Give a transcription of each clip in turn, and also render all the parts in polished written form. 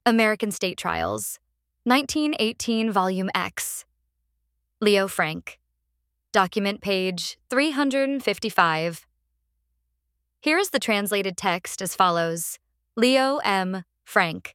American State Trials, 1918 Volume X. Leo Frank. Document page 355. Here is the translated text as follows. Leo M. Frank,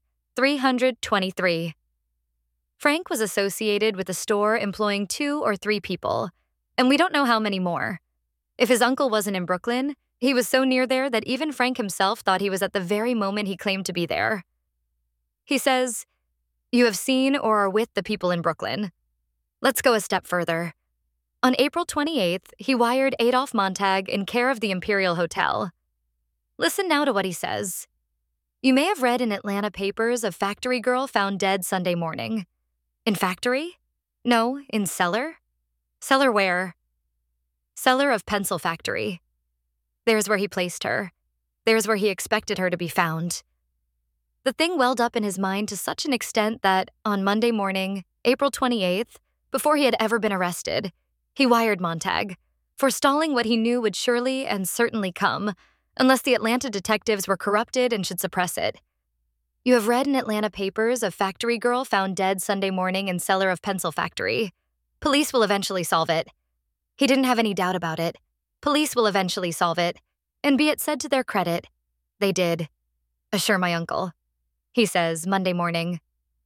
323. Frank was associated with a store employing 2 or 3 people, and we don't know how many more. If his uncle wasn't in Brooklyn, he was so near there that even Frank himself thought he was at the very moment he claimed to be there. He says, "You have seen or are with the people in Brooklyn." Let's go a step further. On April 28th, he wired Adolph Montag in care of the Imperial Hotel. Listen now to what he says. You may have read in Atlanta papers of factory girl found dead Sunday morning. In factory? No, in cellar? Cellar where? Cellar of pencil factory. There's where he placed her. There's where he expected her to be found. The thing welled up in his mind to such an extent that on Monday morning, April 28th, before he had ever been arrested, he wired Montag, forestalling what he knew would surely and certainly come, unless the Atlanta detectives were corrupted and should suppress it. You have read in Atlanta papers of factory girl found dead Sunday morning in cellar of pencil factory. Police will eventually solve it. He didn't have any doubt about it. Police will eventually solve it. And be it said to their credit, they did. Assure my uncle. He says, Monday morning.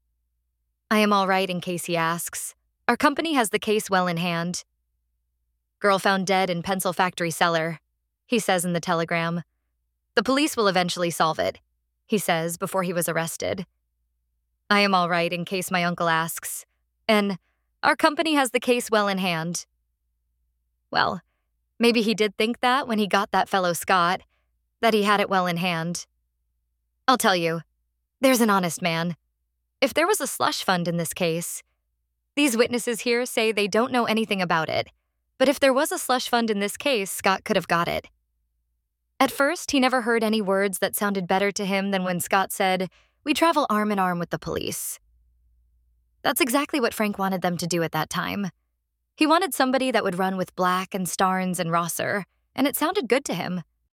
I am all right in case he asks. Our company has the case well in hand. Girl found dead in pencil factory cellar, he says in the telegram. The police will eventually solve it, he says before he was arrested. I am all right in case my uncle asks. And our company has the case well in hand. Well, maybe he did think that when he got that fellow Scott, that he had it well in hand. I'll tell you, there's an honest man. If there was a slush fund in this case, these witnesses here say they don't know anything about it, but if there was a slush fund in this case, Scott could have got it. At first, he never heard any words that sounded better to him than when Scott said, "We travel arm in arm with the police." That's exactly what Frank wanted them to do at that time. He wanted somebody that would run with Black and Starnes and Rosser, and it sounded good to him.